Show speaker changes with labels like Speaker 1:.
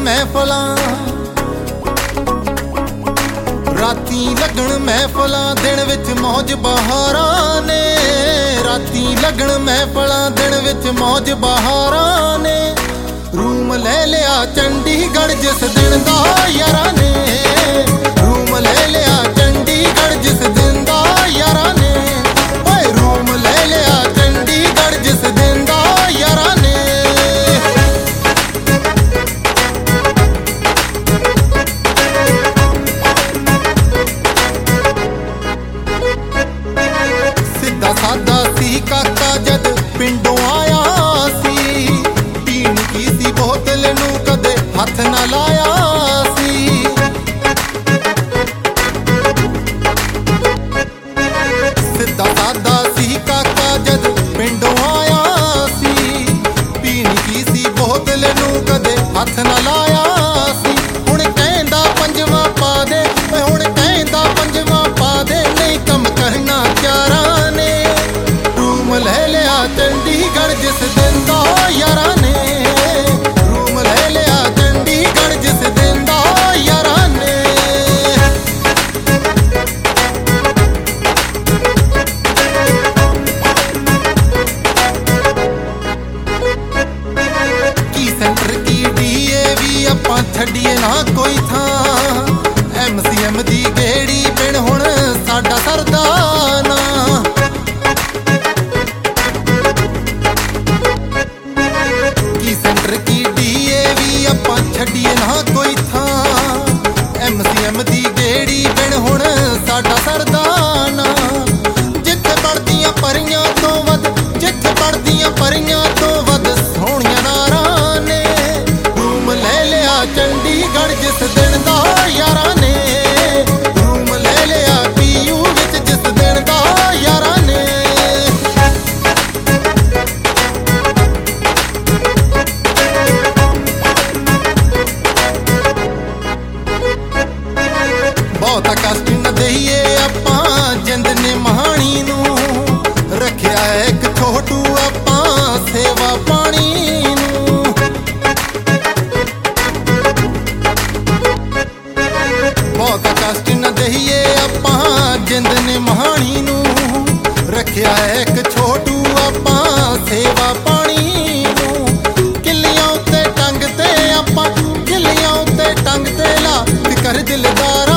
Speaker 1: महफलां, राती लगन महफलां, दिन विच मौज बहारां ने। राती लगन महफलां, दिन विच मौज बहारां ने। रूम ले लिया चंडीगढ़ जिस दिन दा यारां ने। रूम ले लिया चंडीगढ़ जिस दिन दा यारां ने। ओए रूम ले लिया चंडीगढ़ जिस दिन दा यारां ने। सिद्धा सादा सी काका जद पिंडों आया सी, पीण की सी बोतल नूं कदे हथ ना लाया सी। सिद्धा सादा सी काका जद पिंडों आया सी, पीण की सी बोतल नूं कदे हथ ना लाया सी। हुण कहंदा पंजवा पा दे, हुण कहंदा पंजवा पा दे, नहीं कम करना चारां ने। रूम ले लिया चंडीगढ़ जिस दिन दा यारां ने। रूम ले लिया चंडीगढ़ जिस दिन दा यारां ने। की सेंटर की DAV आपां छड्डीए ना कोई थां, MCM दी गेड़ी बिन हुण साडा सरदा ना। की सेंटर की DAV आपां छड्डीए ना कोई थां, MCM दी गेड़ी बिन हुण साडा सरदा ना। जिथे पढ़दियां परियां तो वध, जिथे पढ़दियां परियां तो वध सोहणियां नारां ने। रूम ले लिया चंडीगढ़ जिस दिन दा यारां ने। रूम ले लिया PU विच जिस दिन दा यारां ने। बहुत कष्ट न दईए आपां जिंद ने महानी नूं, रखिया एक छोटू आपां सेवा पानी नूं। बहुत कष्ट न दईए आपां जिंद ने महानी नूं, रखिया एक छोटू आपां सेवा पानी नूं। किलियां उत्ते टंग ते आपां, किलियां उत्ते टंग ते ला फिकर दिलदारा